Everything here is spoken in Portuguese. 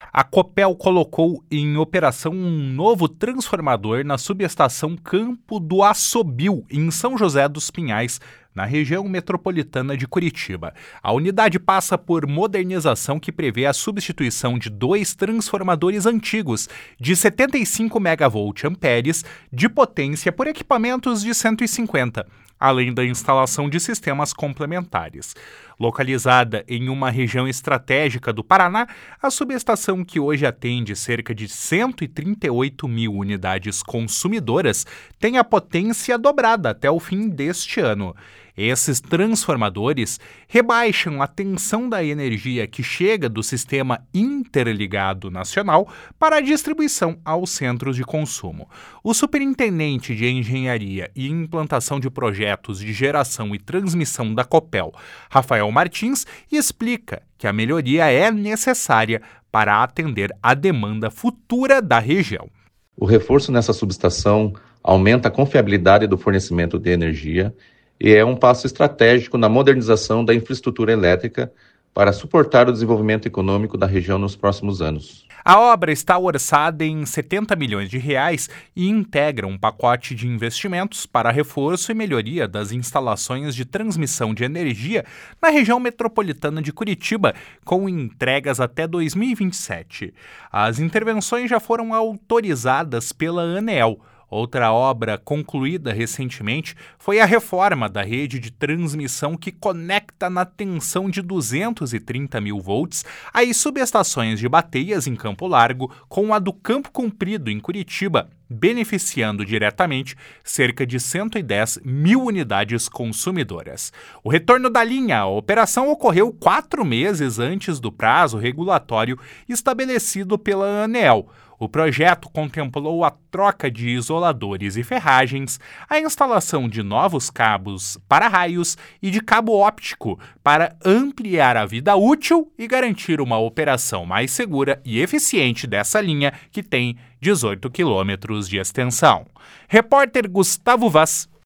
A Copel colocou em operação um novo transformador na subestação Campo do Assobio, em São José dos Pinhais, na região metropolitana de Curitiba. A unidade passa por modernização que prevê a substituição de 2 transformadores antigos de 75 MVA de potência por equipamentos de 150, além da instalação de sistemas complementares. Localizada em uma região estratégica do Paraná, a subestação, que hoje atende cerca de 138 mil unidades consumidoras, tem a potência dobrada até o fim deste ano. Esses transformadores rebaixam a tensão da energia que chega do Sistema Interligado Nacional para a distribuição aos centros de consumo. O superintendente de Engenharia e Implantação de Projetos de Geração e Transmissão da Copel, Rafael Martins, explica que a melhoria é necessária para atender a demanda futura da região. O reforço nessa subestação aumenta a confiabilidade do fornecimento de energia e é um passo estratégico na modernização da infraestrutura elétrica para suportar o desenvolvimento econômico da região nos próximos anos. A obra está orçada em R$70 milhões e integra um pacote de investimentos para reforço e melhoria das instalações de transmissão de energia na região metropolitana de Curitiba, com entregas até 2027. As intervenções já foram autorizadas pela ANEEL. Outra obra concluída recentemente foi a reforma da rede de transmissão que conecta na tensão de 230 mil volts as subestações de Bateias, em Campo Largo, com a do Campo Comprido, em Curitiba, beneficiando diretamente cerca de 110 mil unidades consumidoras. O retorno da linha à operação ocorreu 4 meses antes do prazo regulatório estabelecido pela ANEEL. O projeto contemplou a troca de isoladores e ferragens, a instalação de novos cabos para-raios e de cabo óptico para ampliar a vida útil e garantir uma operação mais segura e eficiente dessa linha, que tem 18 quilômetros de extensão. Repórter Gustavo Vaz,